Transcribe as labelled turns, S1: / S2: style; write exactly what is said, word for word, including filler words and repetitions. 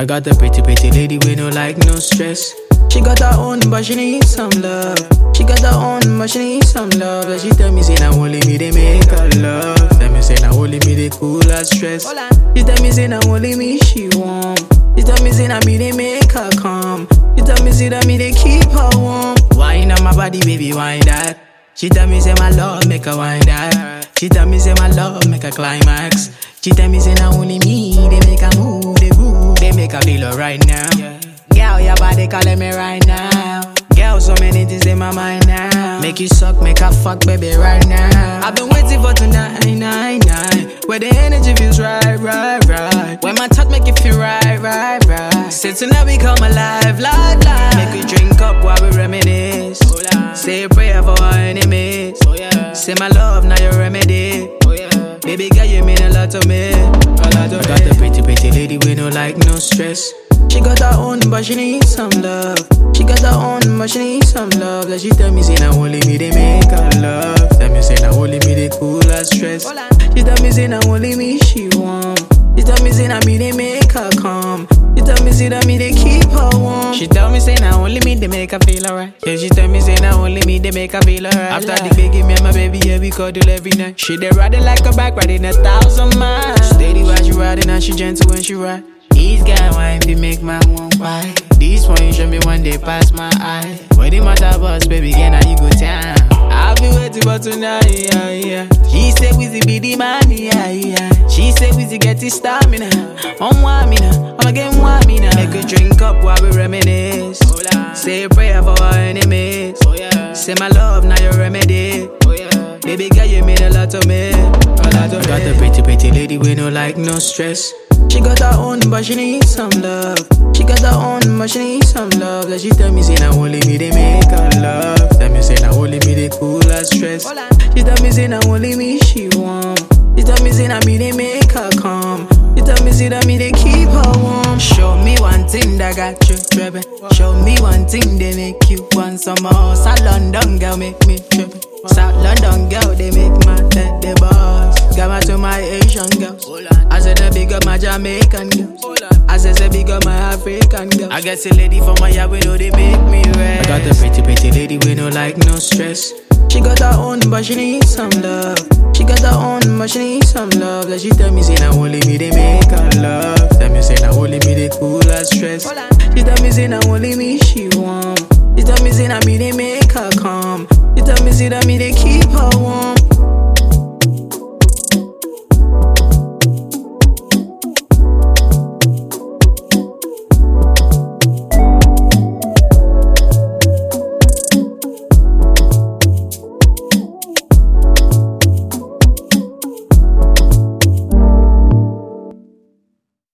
S1: I got a pretty, pretty lady with no like, no stress. She got her own, but she needs some love. She got her own, but she needs some love. And she tell me, say, now only me, they make her love. Tell me, say, now only me, they cool her stress. She tell me, say, now only me, she warm. She tell me, say, now me, they make her calm. She tell me, say, that me, they keep her warm. Wine on my body, baby, wine that. She tell me, say, my love, make her wine that. She tell me, say, my love, make her climax. She tell me, say, now only me, they make her move, they move, they make her feel alright now. Girl, your body calling me right now. Girl, so many things in my mind now. Make you suck, make her fuck, baby, right now. I've been waiting for tonight, nine, nine. Where the energy feels right, right, right. When my touch make you feel right, right, right. Say tonight we come alive, live, live. Make you drink up while we reminisce. Say a prayer for our enemies. Say my love, now your remedy. Baby girl, you mean a lot to me. A lot to I got the pretty, pretty lady with no like, no stress. She got her own, but she needs some love. She got her own, but she needs some love. That she tell me, say, now only me, they make her love. Tell me, say, now only me, they cool her stress. She tell me, say, now only me, she warm. She tell me, say, now me, they make her calm. She tell me, say, that me, they keep her warm. She tell me, say, now only me, they make her feel alright. Yeah, she tell me, say, now only me, they make her feel alright. After the baby, me and my baby, yeah, we cuddle every night. She they riding like a bike, riding a thousand miles. Steady while she riding, and she gentle when she ride. These guy wine fi make my one why. This one you show me one day pass my eye. When the matter boss, baby, again now you go down. I'll be waiting for tonight, yeah, yeah. She say Wizzy be the man, yeah, yeah. She say Wizzy get his stamina. On one me now, I'm again one me now. Make a drink up while we reminisce. Say a prayer for our enemies. Say my love, now your remedy. Baby girl, you mean a lot to me. A lot to I got the pretty, pretty lady with no like, no stress. She got her own, but she needs some love. She got her own, but she needs some love. That she tell me, say, now only me, they make her love. Tell me, say, now only me, they cool her stress. She tell me, say, now only me, she warm. She tell me, say, now me, they make her calm. She tell me, say, that me, they keep her warm. Show me one thing that got you tripping. Show me one thing they make you want some more. South London girl make me tripping. South London girl, they make my head the boss. Got my to my Asian girls. I said the big up my Jamaican girls. I said the big up my African girls. I guess a lady from my yard, we know they make me rest. I got the pretty, pretty lady with no like, no stress. She got her own, but she needs some love. She got her own, but she needs some love. That she tell me, say, now only me, they make her love. Tell me, say, now only me, they cool her stress. She tell me, say, now only me, she warm. She tell me, say, now me, they make her calm. She tell me, say, that me, they keep her warm.